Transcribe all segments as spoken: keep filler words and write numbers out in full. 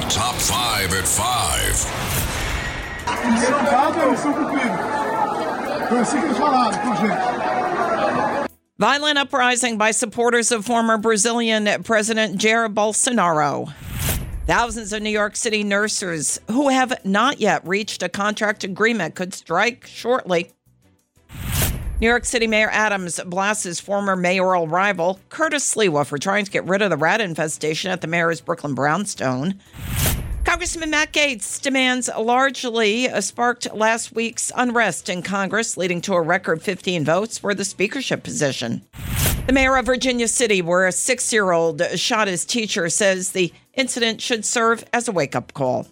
Top five at five. Violent uprising by supporters of former Brazilian President Jair Bolsonaro. Thousands of New York City nurses who have not yet reached a contract agreement could strike shortly. New York City Mayor Adams blasts his former mayoral rival, Curtis Sliwa, for trying to get rid of the rat infestation at the mayor's Brooklyn brownstone. Congressman Matt Gaetz demands largely sparked last week's unrest in Congress, leading to a record fifteen votes for the speakership position. The mayor of Virginia City, where a six-year-old shot his teacher, says the incident should serve as a wake-up call.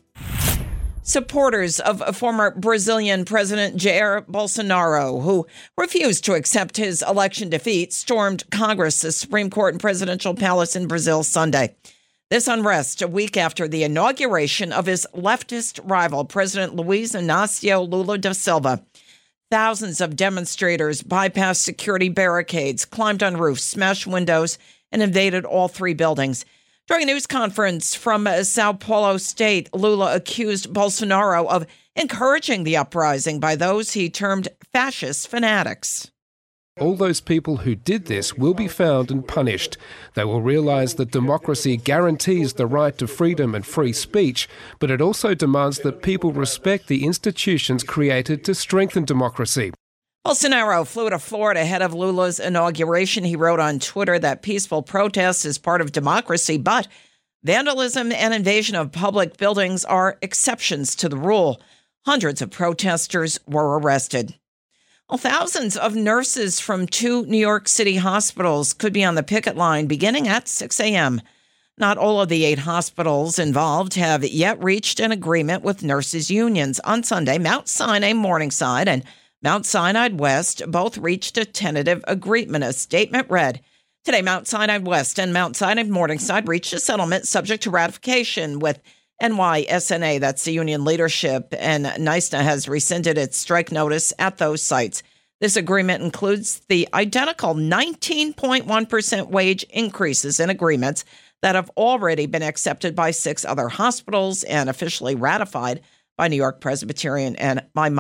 Supporters of former Brazilian President Jair Bolsonaro, who refused to accept his election defeat, stormed Congress, the Supreme Court, and presidential palace in Brazil Sunday. This unrest a week after the inauguration of his leftist rival, President Luiz Inácio Lula da Silva. Thousands of demonstrators bypassed security barricades, climbed on roofs, smashed windows, and invaded all three buildings. During a news conference from Sao Paulo State, Lula accused Bolsonaro of encouraging the uprising by those he termed fascist fanatics. All those people who did this will be found and punished. They will realize that democracy guarantees the right to freedom and free speech, but it also demands that people respect the institutions created to strengthen democracy. Bolsonaro flew to Florida ahead of Lula's inauguration. He wrote on Twitter that peaceful protest is part of democracy, but vandalism and invasion of public buildings are exceptions to the rule. Hundreds of protesters were arrested. Well, thousands of nurses from two New York City hospitals could be on the picket line beginning at six a.m. Not all of the eight hospitals involved have yet reached an agreement with nurses' unions. On Sunday, Mount Sinai Morningside and Mount Sinai West both reached a tentative agreement. A statement read, "Today, Mount Sinai West and Mount Sinai Morningside reached a settlement subject to ratification with N Y S N A, that's the union leadership, and NYSNA has rescinded its strike notice at those sites. This agreement includes the identical nineteen point one percent wage increases in agreements that have already been accepted by six other hospitals and officially ratified by New York Presbyterian and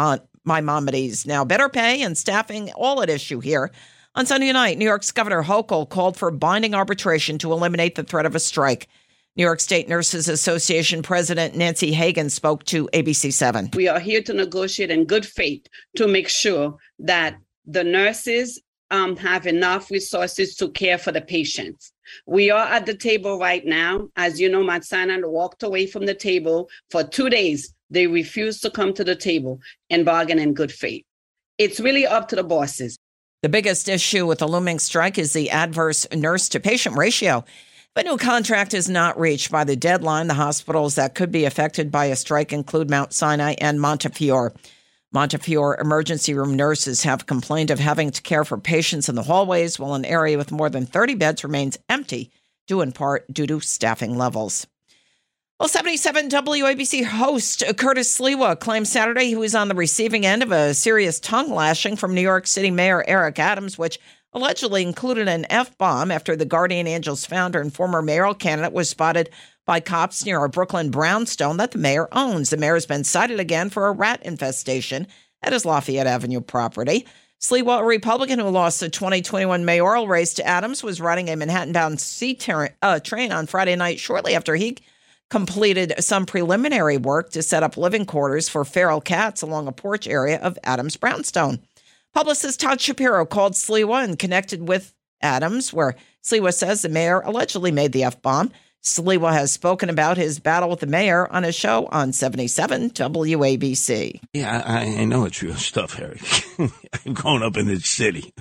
Maimonides. Now, better pay and staffing all at issue here. On Sunday night, New York's Governor Hochul called for binding arbitration to eliminate the threat of a strike. New York State Nurses Association President Nancy Hagan spoke to A B C seven. We are here to negotiate in good faith to make sure that the nurses um, have enough resources to care for the patients. We are at the table right now. As you know, Mount Sinai walked away from the table for two days. They refused to come to the table and bargain in good faith. It's really up to the bosses. The biggest issue with the looming strike is the adverse nurse-to-patient ratio. If a new contract is not reached by the deadline, the hospitals that could be affected by a strike include Mount Sinai and Montefiore. Montefiore emergency room nurses have complained of having to care for patients in the hallways while an area with more than thirty beds remains empty, due in part due to staffing levels. Well, seventy-seven W A B C host Curtis Sliwa claimed Saturday he was on the receiving end of a serious tongue lashing from New York City Mayor Eric Adams, which allegedly included an F-bomb after the Guardian Angels founder and former mayoral candidate was spotted by cops near a Brooklyn brownstone that the mayor owns. The mayor has been cited again for a rat infestation at his Lafayette Avenue property. Sliwa, a Republican who lost the twenty twenty-one mayoral race to Adams, was riding a Manhattan-bound C ter- uh, train on Friday night shortly after he completed some preliminary work to set up living quarters for feral cats along a porch area of Adams' brownstone. Publicist Todd Shapiro called Sliwa and connected with Adams, where Sliwa says the mayor allegedly made the F-bomb. Sliwa has spoken about his battle with the mayor on his show on seventy-seven W A B C. Yeah, I, I know it's real stuff, Eric. I'm growing up in the city.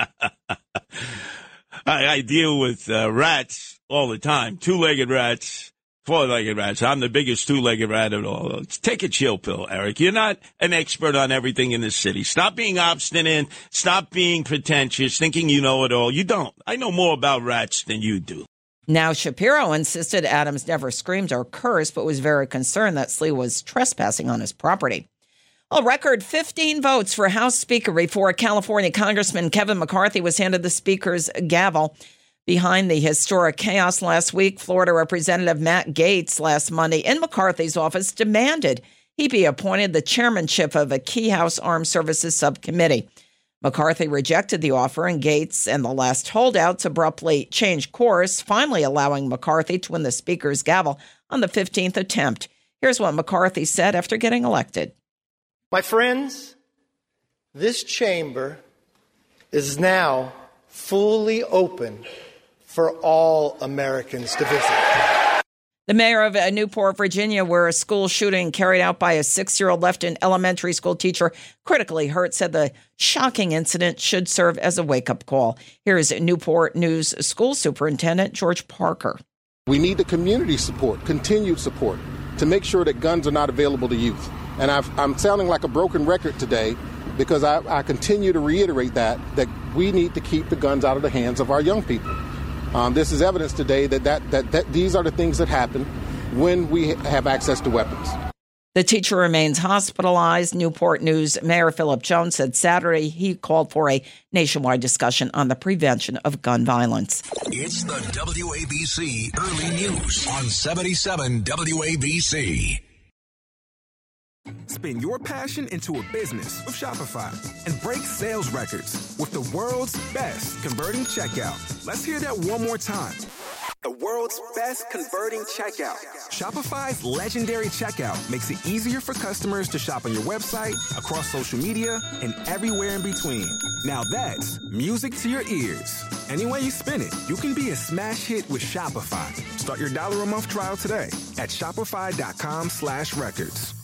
I, I deal with uh, rats all the time, two-legged rats. Four-legged rats. I'm the biggest two-legged rat of all. Take a chill pill, Eric. You're not an expert on everything in this city. Stop being obstinate. Stop being pretentious, thinking you know it all. You don't. I know more about rats than you do. Now, Shapiro insisted Adams never screamed or cursed, but was very concerned that Sliwa was trespassing on his property. A record fifteen votes for House Speaker before California Congressman Kevin McCarthy was handed the Speaker's gavel. Behind the historic chaos last week, Florida Representative Matt Gaetz last Monday in McCarthy's office demanded he be appointed the chairmanship of a key House Armed Services subcommittee. McCarthy rejected the offer, and Gaetz and the last holdouts abruptly changed course, finally allowing McCarthy to win the Speaker's gavel on the fifteenth attempt. Here's what McCarthy said after getting elected. My friends, this chamber is now fully open for all Americans to visit. The mayor of Newport, Virginia, where a school shooting carried out by a six-year-old left an elementary school teacher critically hurt, said the shocking incident should serve as a wake-up call. Here is Newport News School Superintendent George Parker. We need the community support, continued support, to make sure that guns are not available to youth. And I've, I'm sounding like a broken record today because I, I continue to reiterate that, that we need to keep the guns out of the hands of our young people. Um, this is evidence today that, that, that, that these are the things that happen when we have access to weapons. The teacher remains hospitalized. Newport News Mayor Philip Jones said Saturday he called for a nationwide discussion on the prevention of gun violence. It's the W A B C Early News on seventy-seven W A B C. Spin your passion into a business with Shopify and break sales records with the world's best converting checkout. Let's hear that one more time. The world's best converting checkout. Shopify's legendary checkout makes it easier for customers to shop on your website, across social media, and everywhere in between. Now that's music to your ears. Any way you spin it, you can be a smash hit with Shopify. Start your dollar a month trial today at shopify.com slash records.